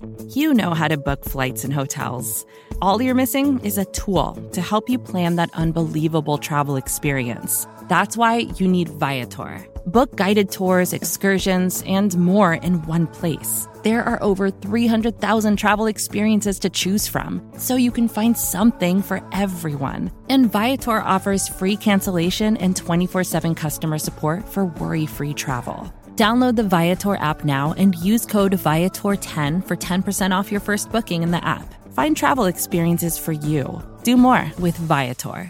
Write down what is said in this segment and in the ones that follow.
You know how to book flights and hotels. All you're missing is a tool to help you plan that unbelievable travel experience. That's why you need Viator. Book guided tours, excursions, and more in one place. There are over 300,000 travel experiences to choose from, so you can find something for everyone. And Viator offers free cancellation and 24/7 customer support for worry-free travel. Download the Viator app now and use code Viator10 for 10% off your first booking in the app. Find travel experiences for you. Do more with Viator.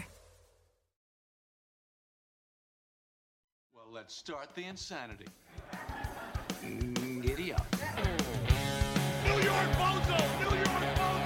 Well, let's start the insanity. Giddy up. New York Bozo! New York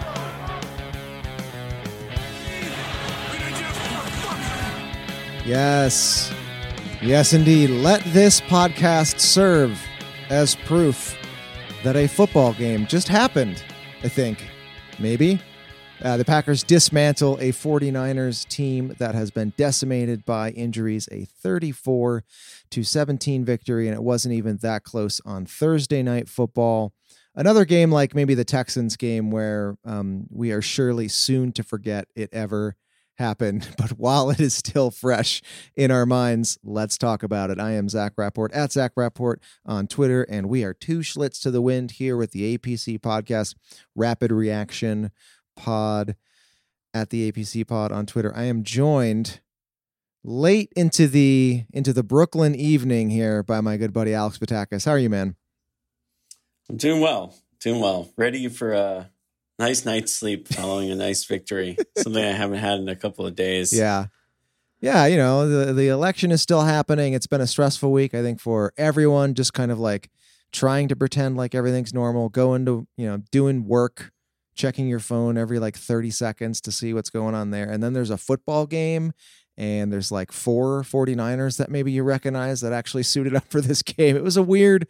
Bozo! Yes. Yes, indeed. Let this podcast serve as proof that a football game just happened, I think. Maybe. The Packers dismantle a 49ers team that has been decimated by injuries, a 34-17 victory, and it wasn't even that close on Thursday Night Football. Another game like maybe the Texans game where we are surely soon to forget it ever happened, but while it is still fresh in our minds, let's talk about it. I am Zach Rapport at Zach Rapport on Twitter, and we are two Schlitz to the wind here with the APC podcast, Rapid Reaction Pod at the APC Pod on Twitter. I am joined late into the Brooklyn evening here by my good buddy Alex Batakis. How are you, man? I'm doing well. Ready for a nice night's sleep following a nice victory. Something I haven't had in a couple of days. Yeah. Yeah, you know, the election is still happening. It's been a stressful week, I think, for everyone, just kind of like trying to pretend like everything's normal, going to, doing work, checking your phone every like 30 seconds to see what's going on there. And then there's a football game, and there's like 4 49ers that maybe you recognize that actually suited up for this game. It was a weird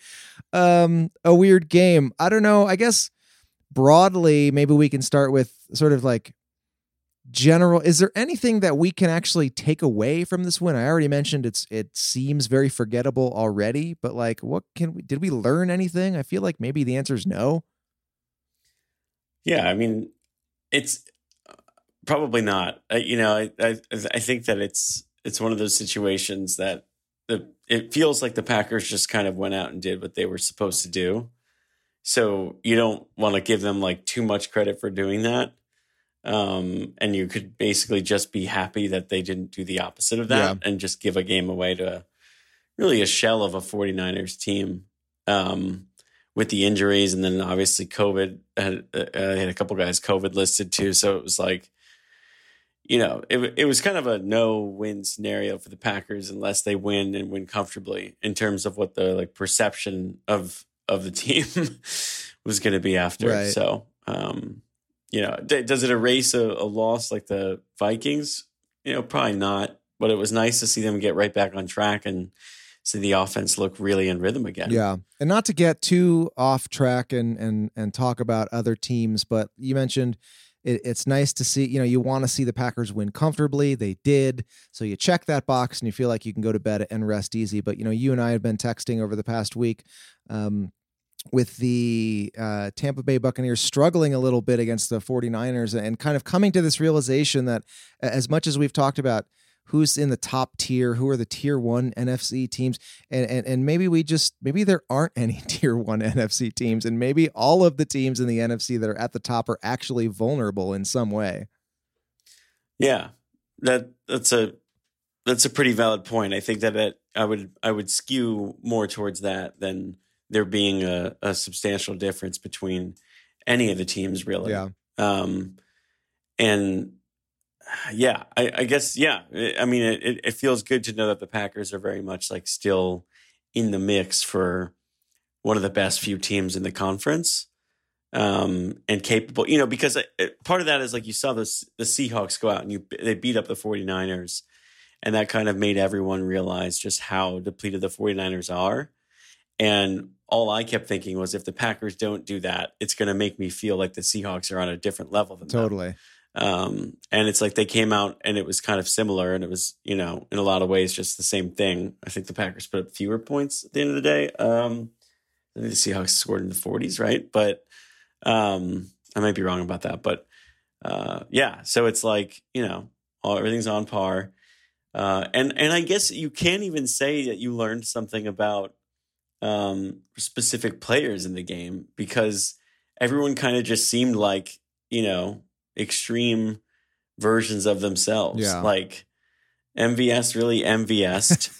game. I don't know. I guess broadly, maybe we can start with sort of like general. Is there anything that we can actually take away from this win? I already mentioned it seems very forgettable already, but like, did we learn anything? I feel like maybe the answer is no. Yeah, I mean, it's probably not. I think that it's one of those situations that it feels like the Packers just kind of went out and did what they were supposed to do. So you don't want to give them like too much credit for doing that. And you could basically just be happy that they didn't do the opposite of that and just give a game away to really a shell of a 49ers team with the injuries. And then obviously COVID had a couple guys COVID listed too. So it was like, it was kind of a no-win scenario for the Packers unless they win and win comfortably in terms of what the like perception of the team was going to be after. Right. So, does it erase a loss like the Vikings? Probably not, but it was nice to see them get right back on track and see the offense look really in rhythm again. Yeah. And not to get too off track and talk about other teams, but you mentioned it's nice to see, you want to see the Packers win comfortably. They did. So you check that box and you feel like you can go to bed and rest easy. But, you and I have been texting over the past week, with the Tampa Bay Buccaneers struggling a little bit against the 49ers and kind of coming to this realization that as much as we've talked about who's in the top tier, who are the tier 1 NFC teams, and maybe there aren't any tier 1 NFC teams, and maybe all of the teams in the NFC that are at the top are actually vulnerable in some way. Yeah, that's a pretty valid point. I think that I would skew more towards that than there being a substantial difference between any of the teams, really. Yeah. I guess, yeah. I mean, it feels good to know that the Packers are very much like still in the mix for one of the best few teams in the conference, and capable, because part of that is like you saw the Seahawks go out and they beat up the 49ers, and that kind of made everyone realize just how depleted the 49ers are. And all I kept thinking was if the Packers don't do that, it's going to make me feel like the Seahawks are on a different level than totally. And it's like they came out and it was kind of similar, and it was, in a lot of ways just the same thing. I think the Packers put up fewer points at the end of the day. I think the Seahawks scored in the 40s, right? But I might be wrong about that, but yeah. So it's like, everything's on par. And I guess you can't even say that you learned something about specific players in the game, because everyone kind of just seemed like, extreme versions of themselves. Yeah. Like MVS really MVS'd.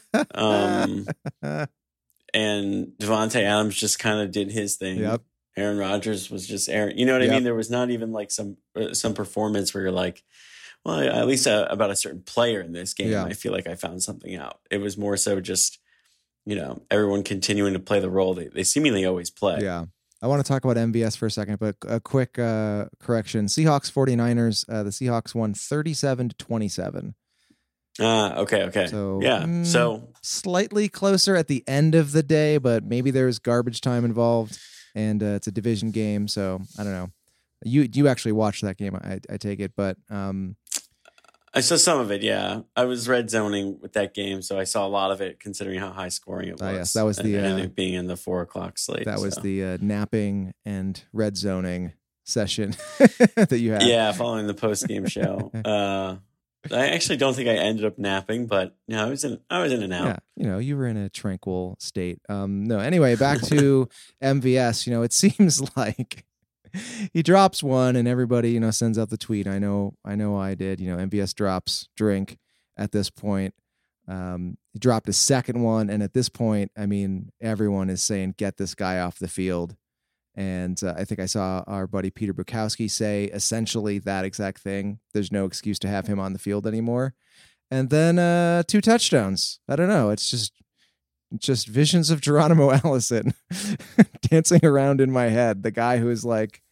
And Devontae Adams just kind of did his thing. Yep. Aaron Rodgers was just Aaron. You know what I mean? There was not even like some performance where you're like, well, at least about a certain player in this game, I feel like I found something out. It was more so just, everyone continuing to play the role they seemingly always play. Yeah. I want to talk about MVS for a second, but a quick correction. Seahawks 49ers, the Seahawks won 37-27. Okay. So, yeah. So slightly closer at the end of the day, but maybe there's garbage time involved, and it's a division game. So I don't know. You actually watched that game, I take it, but I saw some of it. Yeah, I was red zoning with that game, so I saw a lot of it, considering how high scoring it was. Yes, that was and it being in the 4:00 slate. That was the napping and red zoning session that you had. Yeah, following the post game show. I actually don't think I ended up napping, but I was in and out. Yeah, you were in a tranquil state. No, anyway, back to MVS. It seems like he drops one and everybody, sends out the tweet. I know I did. MVS drops drink at this point. He dropped a second one, and at this point, I mean, everyone is saying, get this guy off the field. And I think I saw our buddy Peter Bukowski say essentially that exact thing. There's no excuse to have him on the field anymore. And then 2 touchdowns. I don't know. It's just visions of Geronimo Allison dancing around in my head. The guy who is like,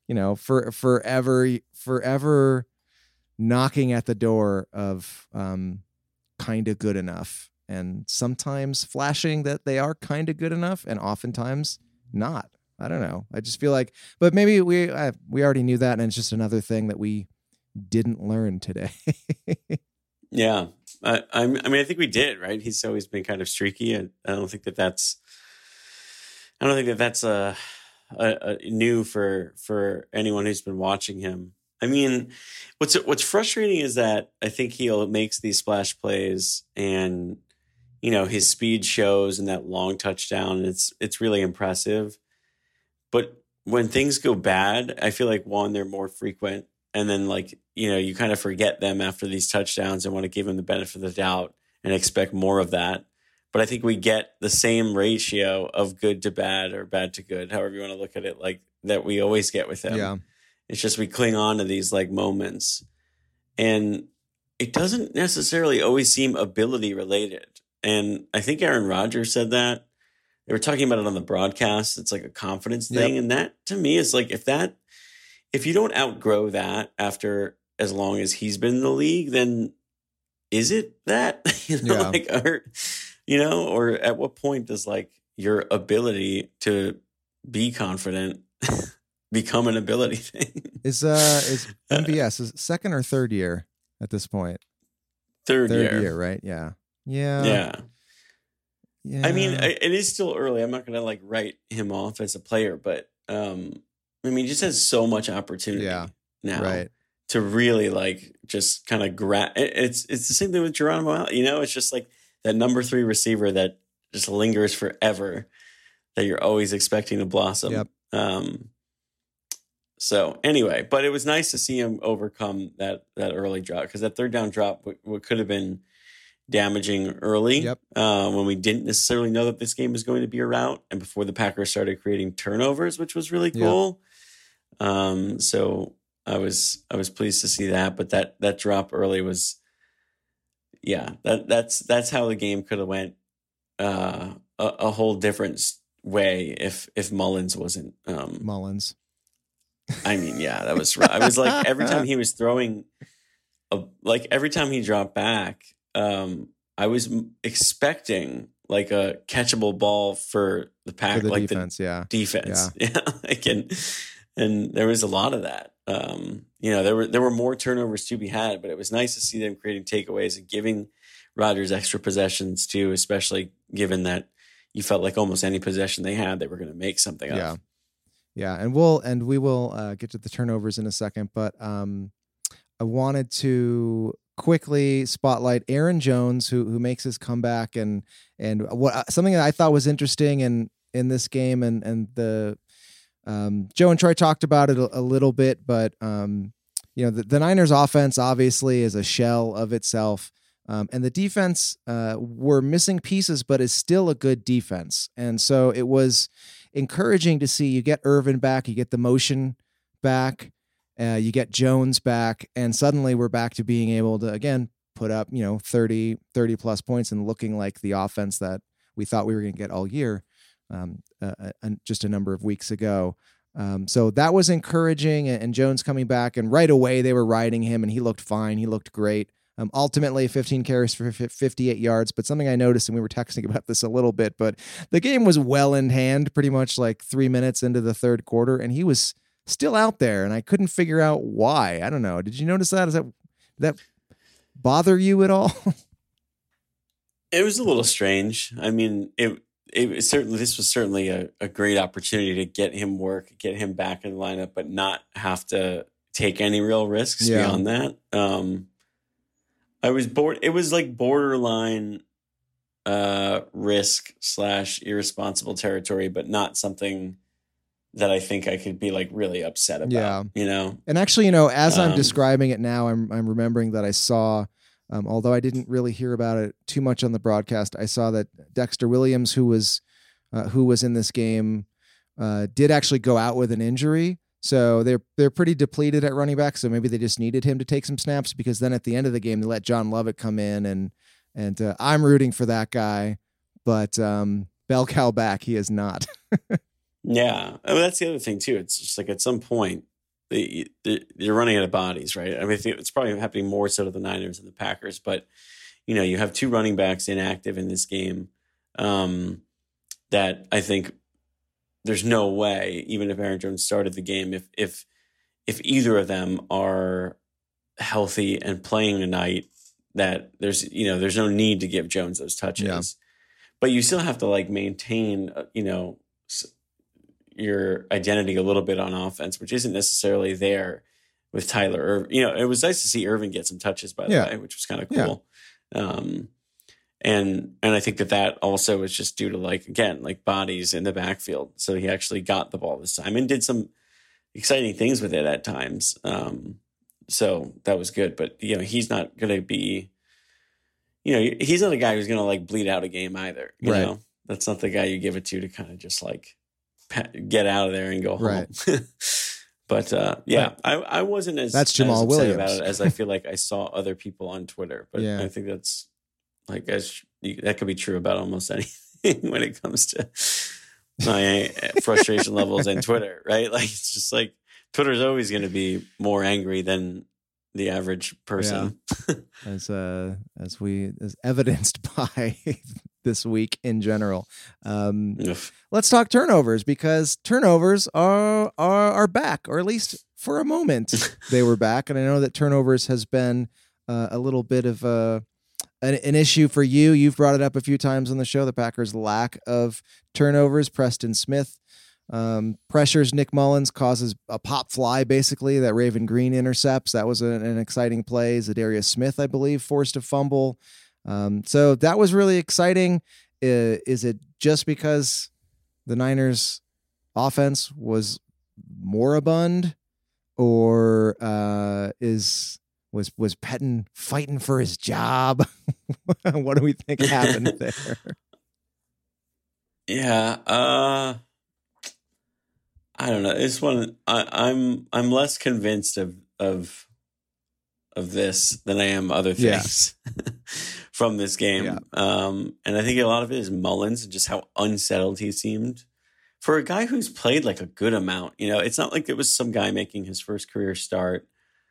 forever knocking at the door of kind of good enough, and sometimes flashing that they are kind of good enough, and oftentimes not. I don't know. I just feel like, but maybe we already knew that, and it's just another thing that we didn't learn today. Yeah, I mean, I think we did, right? He's always been kind of streaky, and I don't think that's new for anyone who's been watching him. I mean, what's frustrating is that I think he makes these splash plays, and his speed shows, and that long touchdown. It's really impressive. But when things go bad, I feel like, one, they're more frequent. And then, you kind of forget them after these touchdowns and want to give him the benefit of the doubt and expect more of that. But I think we get the same ratio of good to bad, or bad to good, however you want to look at it, like that we always get with him. Yeah. It's just we cling on to these moments. And it doesn't necessarily always seem ability related. And I think Aaron Rodgers said that. They were talking about it on the broadcast. It's like a confidence thing. Yep. And that, to me, is like, if you don't outgrow that after as long as he's been in the league, then is it that? Or at what point does your ability to be confident become an ability thing? Is MVS is second or third year at this point? Third year, right? Yeah. Yeah. I mean, it is still early. I'm not going to write him off as a player, but he just has so much opportunity now, right, to really just kind of grab. It's the same thing with Geronimo. It's just that number 3 receiver that just lingers forever, that you're always expecting to blossom. Yep. So anyway, but it was nice to see him overcome that early drop, because that third down drop what could have been damaging early. Yep. When we didn't necessarily know that this game was going to be a rout, and before the Packers started creating turnovers, which was really cool. Yep. So I was pleased to see that, but that drop early was, that's how the game could have went a whole different way if Mullins wasn't Mullins. I mean, that was right. I was every time he was throwing, every time he dropped back, I was expecting a catchable ball for the Pack, for the defense, defense, and there was a lot of that. There were more turnovers to be had, but it was nice to see them creating takeaways and giving Rodgers extra possessions too, especially given that you felt like almost any possession they had, they were going to make something of. Yeah, and we will get to the turnovers in a second, but I wanted to quickly spotlight Aaron Jones, who makes his comeback, and what something that I thought was interesting in this game, and the Joe and Troy talked about it a little bit, but the Niners offense obviously is a shell of itself. And the defense were missing pieces, but is still a good defense. And so it was encouraging to see you get Irvin back, you get the motion back, you get Jones back, and suddenly we're back to being able to, again, put up, 30 plus points and looking like the offense that we thought we were going to get all year just a number of weeks ago. So that was encouraging, and Jones coming back, and right away they were riding him, and he looked fine. He looked great. Ultimately 15 carries for 58 yards, but something I noticed, and we were texting about this a little bit, but the game was well in hand pretty much like 3 minutes into the third quarter, and he was still out there, and I couldn't figure out why. I don't know. Did you notice that? Did that bother you at all? It was a little strange. I mean, this was certainly a great opportunity to get him work, get him back in the lineup, but not have to take any real risks beyond that. I was bored. It was like borderline risk / irresponsible territory, but not something that I think I could be like really upset about. And actually, as I'm describing it now, I'm remembering that I saw, although I didn't really hear about it too much on the broadcast, I saw that Dexter Williams, who was in this game, did actually go out with an injury. So they're pretty depleted at running back. So maybe they just needed him to take some snaps, because then at the end of the game, they let John Lovett come in, and I'm rooting for that guy, but bell cow back, he is not. Yeah. I mean, that's the other thing too. It's just like at some point you're running out of bodies, right? I mean, it's probably happening more so to the Niners and the Packers, but you have two running backs inactive in this game that I think there's no way, even if Aaron Jones started the game, if either of them are healthy and playing tonight, that there's no need to give Jones those touches. But you still have to like maintain, your identity a little bit on offense, which isn't necessarily there with Tyler. It was nice to see Irvin get some touches, by the way, which was kind of cool. And I think that also was just due to like bodies in the backfield. So he actually got the ball this time and did some exciting things with it at times. So that was good, but he's not going to be, he's not a guy who's going to like bleed out a game either. You know, that's not the guy you give it to kind of just like get out of there and go home. But I wasn't as Jamal upset Williams about it as I feel like I saw other people on Twitter. But I think that's that could be true about almost anything when it comes to my frustration levels in Twitter, right? Like it's just like Twitter's always going to be more angry than the average person. As evidenced by this week in general. Let's talk turnovers, because turnovers are back, or at least for a moment they were back. And I know that turnovers has been a little bit of an issue for you. You've brought it up a few times on the show, the Packers' lack of turnovers. Preston Smith pressures Nick Mullins, causes a pop fly basically that Raven Green intercepts. That was an exciting play. Zadarius Smith, I believe, forced a fumble. So that was really exciting. Is it just because the Niners offense was moribund, or was Pettine fighting for his job? What do we think happened there? Yeah. I don't know. This one, I'm less convinced of this than I am other things from this game. Yeah. And I think a lot of it is Mullins and just how unsettled he seemed for a guy who's played like a good amount. It's not like it was some guy making his first career start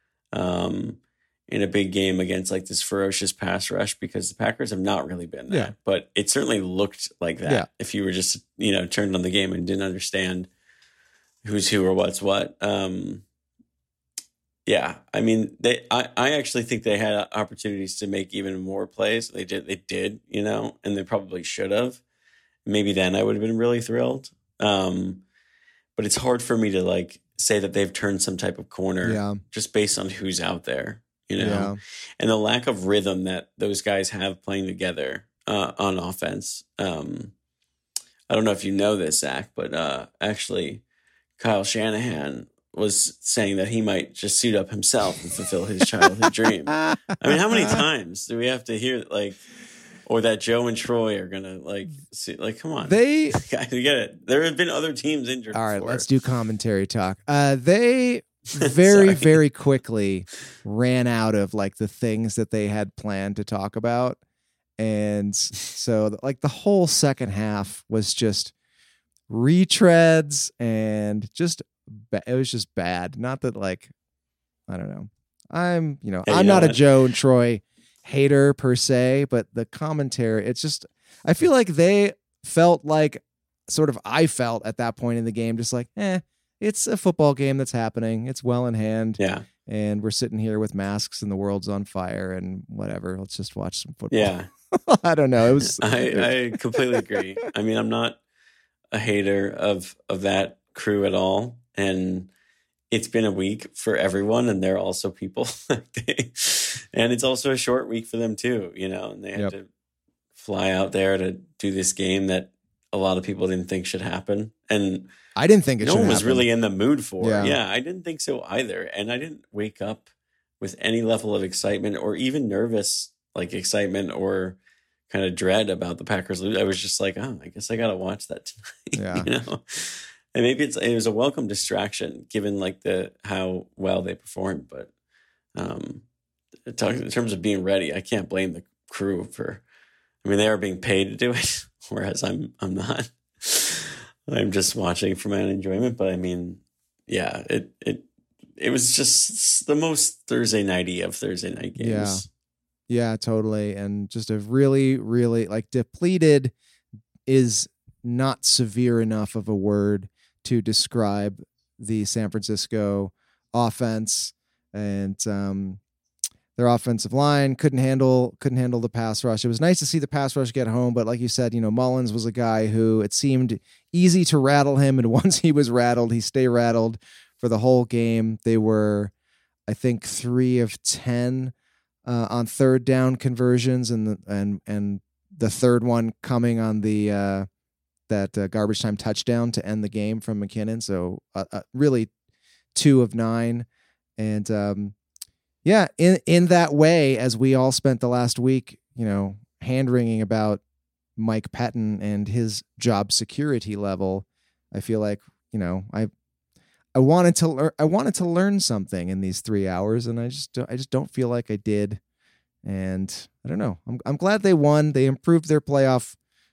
in a big game against like this ferocious pass rush, because the Packers have not really been that. But it certainly looked like that if you were just, turned on the game and didn't understand who's who or what's what. I mean, I actually think they had opportunities to make even more plays. They did, and they probably should have. Maybe then I would have been really thrilled. but it's hard for me to like say that they've turned some type of corner just based on who's out there, you know, and the lack of rhythm that those guys have playing together on offense. I don't know if you know this, Zach, but actually Kyle Shanahan was saying that he might just suit up himself and fulfill his childhood dream. I mean, how many times do we have to hear like, or that Joe and Troy are gonna like, come on, they you get it. There have been other teams injured. All right, before. let's do commentary talk. They very quickly ran out of like the things that they had planned to talk about, and so like the whole second half was just retreads and just it was just bad. Not that like I don't know. I'm not a Joe and Troy hater per se, but the commentary, it's just I feel like they felt like sort of I felt at that point in the game, just like it's a football game that's happening. It's well in hand. Yeah. And we're sitting here with masks and the world's on fire and whatever. Let's just watch some football. Yeah. I don't know. It was I completely agree. I mean, I'm not a hater of that crew at all. And it's been a week for everyone, and they're also people. And it's also a short week for them too, you know, and they had to fly out there to do this game that a lot of people didn't think should happen. And I didn't think it should happen. No one was really in the mood for it. Yeah. Yeah, I didn't think so either. And I didn't wake up with any level of excitement or even nervous, like excitement or kind of dread about the Packers lose. I was just like, oh, I guess I got to watch that tonight. Yeah. You know? And maybe it was a welcome distraction given like how well they performed. But in terms of being ready, I can't blame the crew for, I mean, they are being paid to do it, whereas I'm not. I'm just watching for my own enjoyment. But I mean, yeah, it was just the most Thursday nighty of Thursday night games. Yeah, totally. And just a really, really like depleted is not severe enough of a word to describe the San Francisco offense, and their offensive line couldn't handle the pass rush. It was nice to see the pass rush get home, but like you said, you know, Mullins was a guy who it seemed easy to rattle him, and once he was rattled, he stayed rattled for the whole game. They were, I think, 3 of 10 on third down conversions, and the third one coming on the that garbage time touchdown to end the game from McKinnon. So really 2 of 9. And in that way, as we all spent the last week, you know, hand-wringing about Mike Pettin and his job security level, I feel like, you know, I wanted to learn something in these 3 hours, and I just don't feel like I did. And I don't know. I'm glad they won. They improved their playoff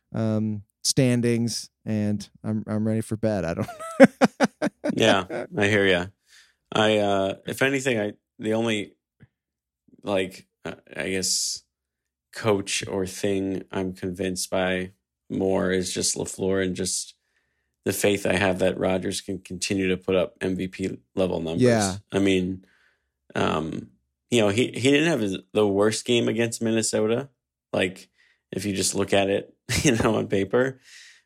standings, and I'm ready for bed. I don't. Yeah, I hear you. If anything, the only I guess coach or thing I'm convinced by more is just LaFleur and just the faith I have that Rodgers can continue to put up MVP level numbers. Yeah. I mean, you know, he didn't have the worst game against Minnesota. Like if you just look at it, you know, on paper,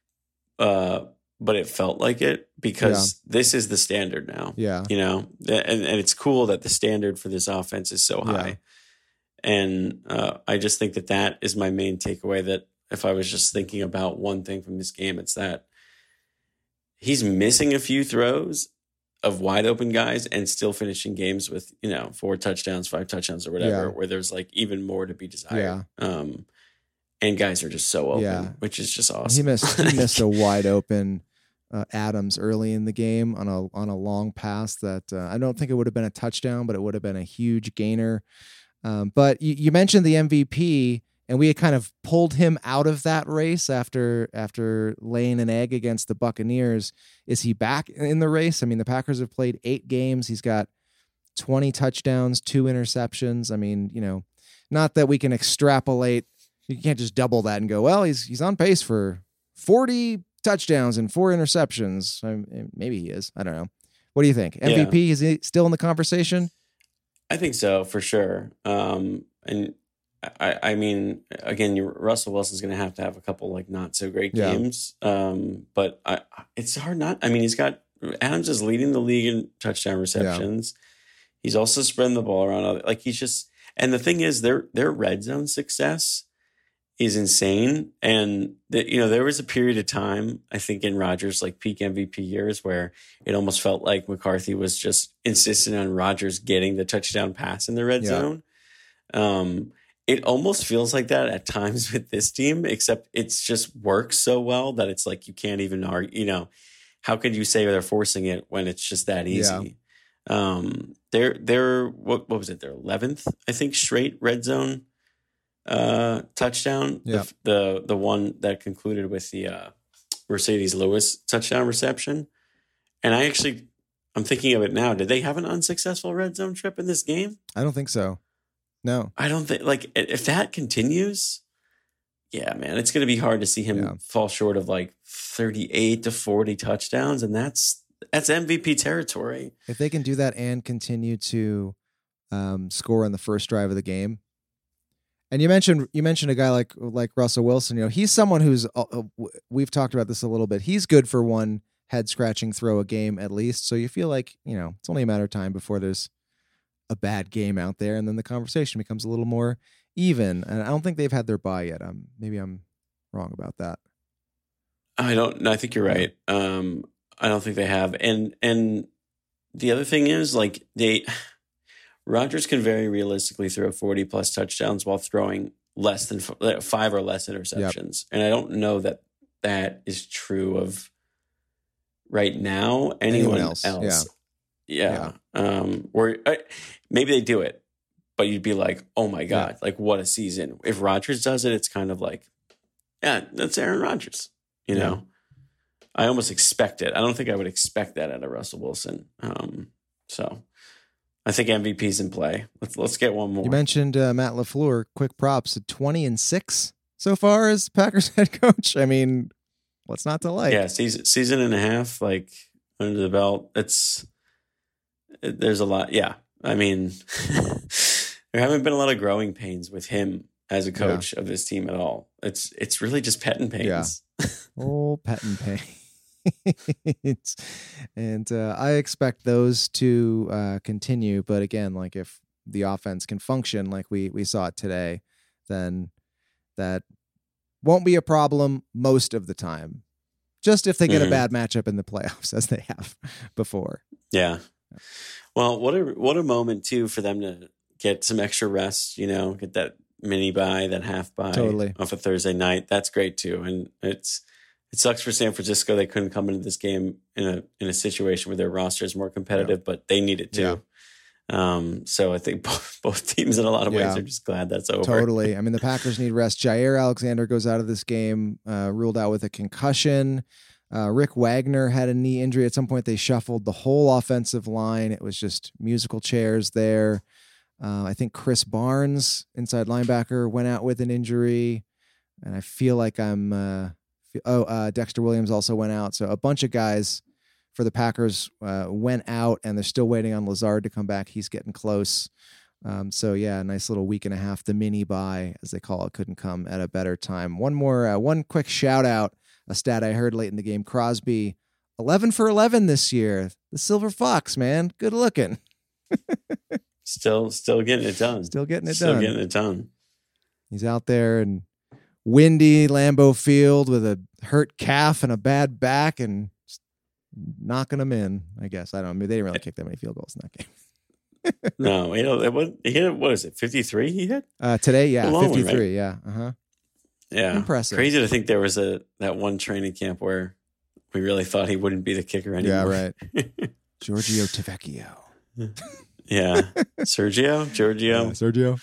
but it felt like it because this is the standard now. Yeah. You know, and it's cool that the standard for this offense is so high. Yeah. And I just think that is my main takeaway, that if I was just thinking about one thing from this game, it's that he's missing a few throws of wide open guys and still finishing games with, you know, 4 touchdowns, 5 touchdowns or whatever, where there's like even more to be desired. Yeah. And guys are just so open, which is just awesome. He missed a wide open Adams early in the game on a long pass that I don't think it would have been a touchdown, but it would have been a huge gainer. But you mentioned the MVP, and we had kind of pulled him out of that race after laying an egg against the Buccaneers. Is he back in the race? I mean, the Packers have played 8 games. He's got 20 touchdowns, 2 interceptions. I mean, you know, not that we can extrapolate. You can't just double that and go, well, he's on pace for 40 touchdowns and 4 interceptions. Maybe he is. I don't know. What do you think? MVP, is he still in the conversation? I think so, for sure. And I mean, again, Russell Wilson's going to have a couple like not so great games. But it's hard not. I mean, he's got Adams is leading the league in touchdown receptions. Yeah. He's also spreading the ball around. Like he's just, and the thing is, their red zone success is insane. And there was a period of time, I think, in Rodgers' like peak MVP years where it almost felt like McCarthy was just insistent on Rodgers getting the touchdown pass in the red zone. It almost feels like that at times with this team, except it's just works so well that it's like you can't even argue. How could you say they're forcing it when it's just that easy? Yeah. They're what was it? Their 11th, I think, straight red zone touchdown. Yeah. The one that concluded with the Mercedes Lewis touchdown reception. And I'm thinking of it now. Did they have an unsuccessful red zone trip in this game? I don't think so. No, I don't think. Like, if that continues, yeah, man, it's going to be hard to see him fall short of like 38 to 40 touchdowns, and that's MVP territory. If they can do that and continue to score on the first drive of the game. And you mentioned a guy like Russell Wilson. He's someone who's we've talked about this a little bit. He's good for one head scratching throw a game at least. So you feel like it's only a matter of time before there's a bad game out there, and then the conversation becomes a little more even. And I don't think they've had their bye yet. Maybe I'm wrong about that. I think you're right. I don't think they have. And the other thing is, like, Rodgers can very realistically throw 40 plus touchdowns while throwing less than 5 or less interceptions. Yep. And I don't know that is true of right now anyone else. Yeah. Or maybe they do it, but you'd be like, oh my God, like what a season. If Rodgers does it, it's kind of like, yeah, that's Aaron Rodgers, know? I almost expect it. I don't think I would expect that out of Russell Wilson. So I think MVP's in play. Let's get one more. You mentioned Matt LaFleur. Quick props at 20-6 so far as Packers head coach. I mean, what's not to like? Yeah, season and a half, like under the belt. There's a lot. Yeah, I mean, there haven't been a lot of growing pains with him as a coach of this team at all. It's really just petting pains. Yeah. Oh, petting pains. And I expect those to continue. But again, like if the offense can function like we saw it today, then that won't be a problem most of the time. Just if they get a bad matchup in the playoffs, as they have before. Yeah. Well, what a moment too for them to get some extra rest. Get that mini bye, that half bye off a Thursday night. That's great too, and it sucks for San Francisco. They couldn't come into this game in a situation where their roster is more competitive, but they need it too. Yeah. So I think both teams in a lot of ways are just glad that's over. Totally. I mean, the Packers need rest. Jair Alexander goes out of this game, ruled out with a concussion. Rick Wagner had a knee injury. At some point, they shuffled the whole offensive line. It was just musical chairs there. I think Chris Barnes, inside linebacker, went out with an injury. And I feel like Dexter Williams also went out. So a bunch of guys for the Packers went out, and they're still waiting on Lazard to come back. He's getting close. So yeah, a nice little week and a half. The mini bye, as they call it, couldn't come at a better time. One quick shout out. A stat I heard late in the game, Crosby, 11 for 11 this year. The Silver Fox, man. Good looking. Still getting it done. Still getting it done. He's out there in windy Lambeau Field with a hurt calf and a bad back and knocking them in, I guess. I don't know. I mean, they didn't really kick that many field goals in that game. No, he hit, what is it, 53 he hit? Today, yeah, 53, one, right? Yeah. Uh-huh. Yeah, impressive. Crazy to think there was that one training camp where we really thought he wouldn't be the kicker anymore. Yeah, right. Giorgio Tavecchio. Yeah, Giorgio. Sergio.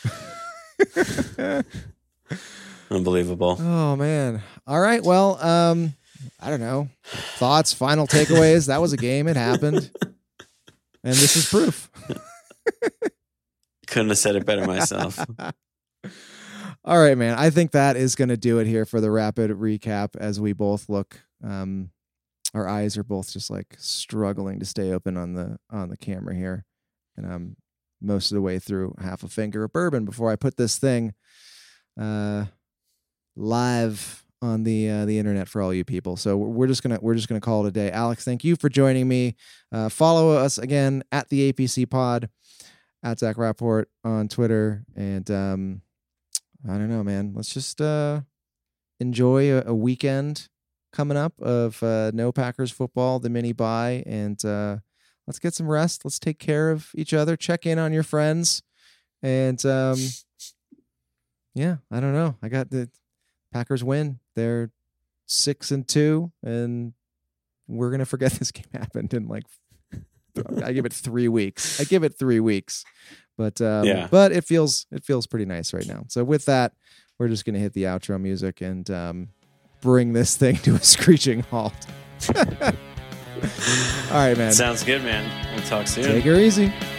Unbelievable. Oh man. All right. Well, I don't know. Thoughts, final takeaways. That was a game. It happened, and this is proof. Couldn't have said it better myself. All right, man. I think that is going to do it here for the rapid recap as we both look. Our eyes are both just like struggling to stay open on the camera here. And I'm most of the way through half a finger of bourbon before I put this thing live on the internet for all you people. So we're just gonna call it a day. Alex, thank you for joining me. Follow us again at the APC Pod, at Zach Rapport on Twitter, and I don't know, man. Let's just enjoy a weekend coming up of no Packers football, the mini bye, and let's get some rest. Let's take care of each other. Check in on your friends, and yeah, I don't know. I got the Packers win. They're 6-2, and we're gonna forget this game happened in like I give it 3 weeks. But but it feels pretty nice right now. So with that, we're just gonna hit the outro music and bring this thing to a screeching halt. All right, man. Sounds good, man. We'll talk soon. Take her easy.